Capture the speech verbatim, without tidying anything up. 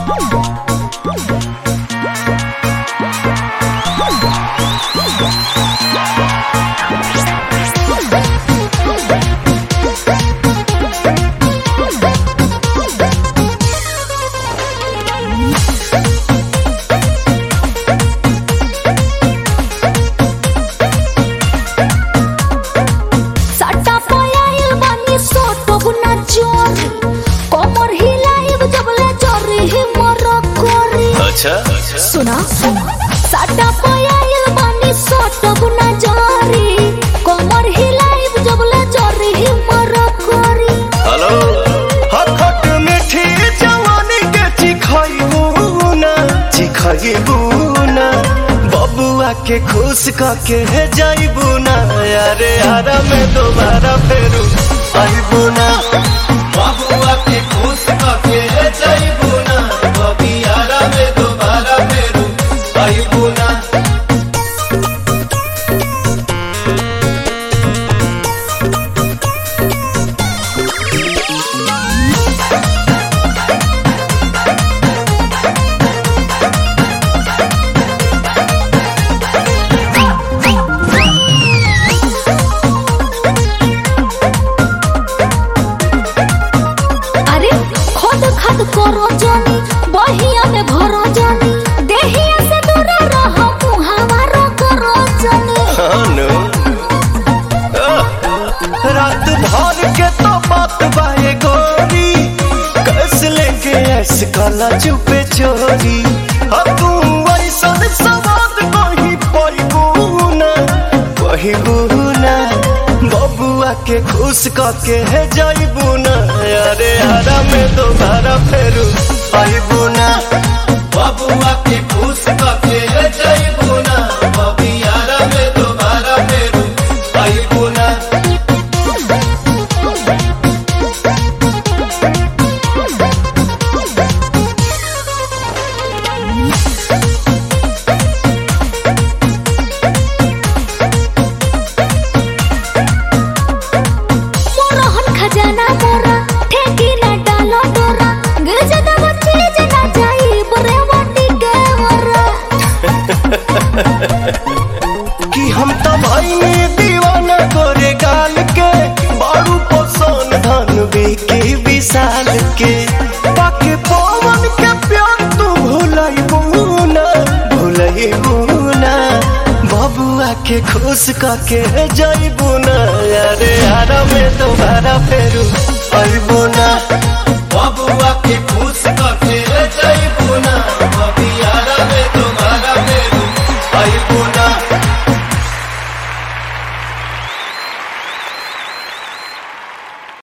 सुना साटा पयाइल बानी सोटब ना जारी कमर हिलाइब जबले जरी हिमर करी हेलो हखट मीठी जवानी के चिखाइबू ना चिखाइबू ना बबुआ के खुश करके जाइबू ना यारे यारा में दोबारा फेरू आइबू ना बबुआ के खुश करके जाइबू ना बबी यारा में दोबारा फेरू आइबू ना करो जानी बहिया में भरो जानी देहिया से दूर रह मुहावरो करो जानी हानो रात भर के तो बात बाए गोरी कस लेके ऐसे काला चुपे चोरी अब तू ऐसा सवाद कहीं पईबू ना पईबू ना बबुआ के खुश करके है जाइबू ना यारे यारा में दोबारा फेरू आइबू ना बबुआ के खुश करके है जाइबू ना बबी यारा में दोबारा फेरू आइबू ना खजाना मोरा ठेकी ना डालो डोरा गजदा बच्चे जना जाई बरे वाटी के मोरा कि हम तो भाई दीवाना गोरे गाल के बारू पोसन धन बेके विशाल के बाकी पवन के प्यार तू भुलाइबू ना भुलाइबू ना बबुआ के खुश करके जाइबू ना यारे यारा में दोबारा फेरू आइबू ना।